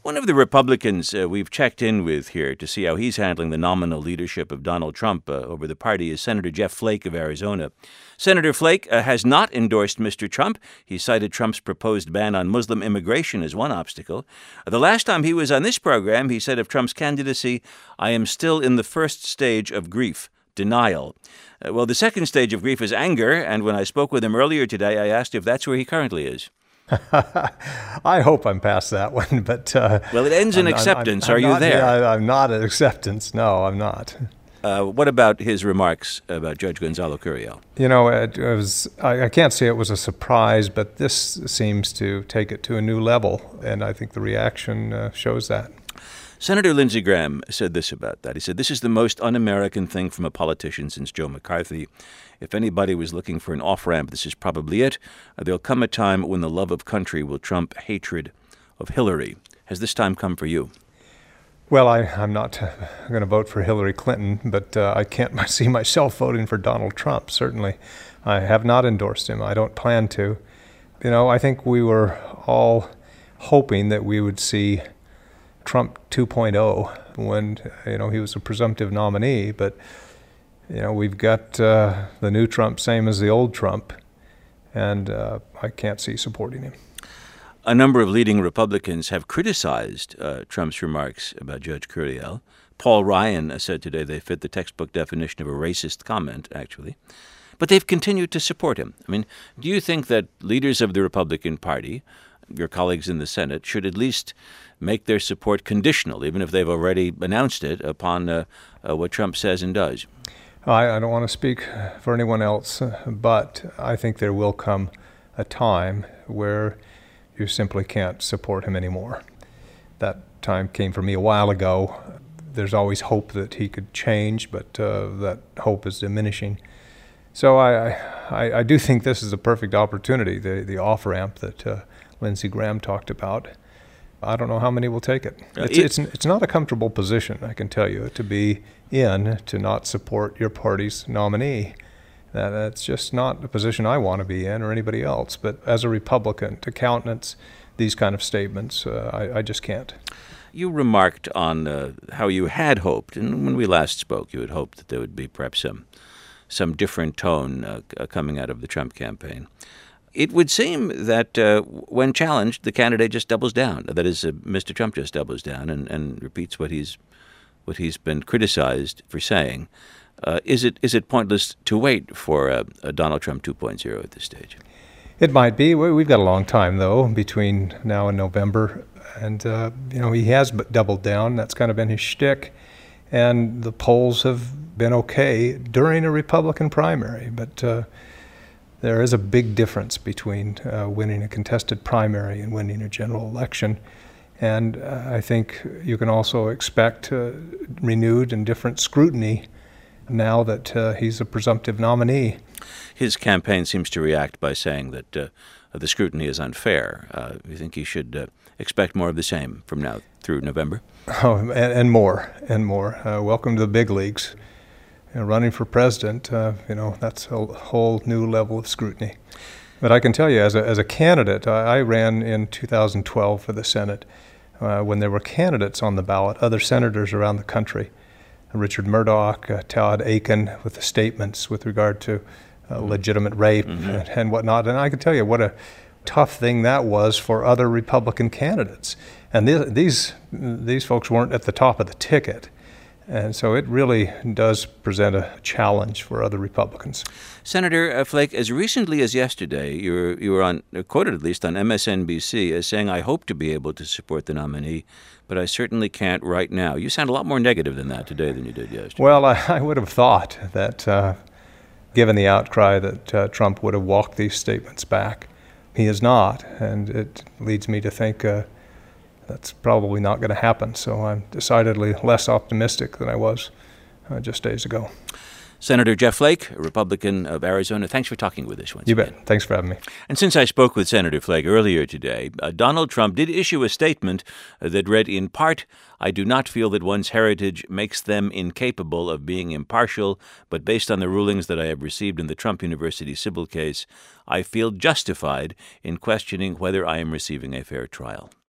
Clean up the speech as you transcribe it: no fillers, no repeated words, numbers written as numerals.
One of the Republicans we've checked in with here to see how he's handling the nominal leadership of Donald Trump over the party is Senator Jeff Flake of Arizona. Senator Flake has not endorsed Mr. Trump. He cited Trump's proposed ban on Muslim immigration as one obstacle. The last time he was on this program, he said of Trump's candidacy, "I am still in the first stage of grief, denial." Well, the second stage of grief is anger, and when I spoke with him earlier today, I asked if that's where he currently is. I hope I'm past that one, but... well, it ends in acceptance. Are you there? I'm not at acceptance. No, I'm not. What about his remarks about Judge Gonzalo Curiel? You know, I can't say it was a surprise, but this seems to take it to a new level, and I think the reaction shows that. Senator Lindsey Graham said this about that. He said, "This is the most un-American thing from a politician since Joe McCarthy. If anybody was looking for an off-ramp, this is probably it. There'll come a time when the love of country will trump hatred of Hillary." Has this time come for you? Well, I'm not going to vote for Hillary Clinton, but I can't see myself voting for Donald Trump, certainly. I have not endorsed him. I don't plan to. You know, I think we were all hoping that we would see Trump 2.0 when, he was a presumptive nominee, but, we've got the new Trump, same as the old Trump, and I can't see supporting him. A number of leading Republicans have criticized Trump's remarks about Judge Curiel. Paul Ryan said today they fit the textbook definition of a racist comment, actually. But they've continued to support him. I mean, do you think that leaders of the Republican Party, your colleagues in the Senate, should at least make their support conditional, even if they've already announced it, upon what Trump says and does? I don't want to speak for anyone else, but I think there will come a time where you simply can't support him anymore. That time came for me a while ago. There's always hope that he could change, but that hope is diminishing. So I do think this is a perfect opportunity, the off-ramp that Lindsey Graham talked about. I don't know how many will take it. It's not a comfortable position, I can tell you, to be in, to not support your party's nominee. That's just not a position I want to be in or anybody else. But as a Republican, to countenance these kind of statements, I just can't. You remarked on how you had hoped, and when we last spoke, you had hoped that there would be perhaps some different tone coming out of the Trump campaign. It would seem that when challenged, the candidate just doubles down. That is, Mr. Trump just doubles down and repeats what he's been criticized for saying. Is it pointless to wait for a Donald Trump 2.0 at this stage? It might be. We've got a long time, though, between now and November. And, he has doubled down. That's kind of been his shtick. And the polls have been okay during a Republican primary. But there is a big difference between winning a contested primary and winning a general election. And I think you can also expect renewed and different scrutiny now that he's a presumptive nominee. His campaign seems to react by saying that the scrutiny is unfair. You think he should expect more of the same from now through November? Oh, and more. Welcome to the big leagues. Running for president, that's a whole new level of scrutiny. But I can tell you, as a candidate, I ran in 2012 for the Senate when there were candidates on the ballot, other senators around the country. Richard Murdoch, Todd Akin, with the statements with regard to legitimate rape and whatnot. And I can tell you what a tough thing that was for other Republican candidates. And these folks weren't at the top of the ticket. And so it really does present a challenge for other Republicans. Senator Flake, as recently as yesterday, you were quoted at least on MSNBC as saying, "I hope to be able to support the nominee, but I certainly can't right now." You sound a lot more negative than that today than you did yesterday. Well, I would have thought that given the outcry that Trump would have walked these statements back. He has not, and it leads me to think that's probably not going to happen. So I'm decidedly less optimistic than I was just days ago. Senator Jeff Flake, a Republican of Arizona, thanks for talking with us once again. You bet. Thanks for having me. And since I spoke with Senator Flake earlier today, Donald Trump did issue a statement that read, in part, "I do not feel that one's heritage makes them incapable of being impartial, but based on the rulings that I have received in the Trump University civil case, I feel justified in questioning whether I am receiving a fair trial."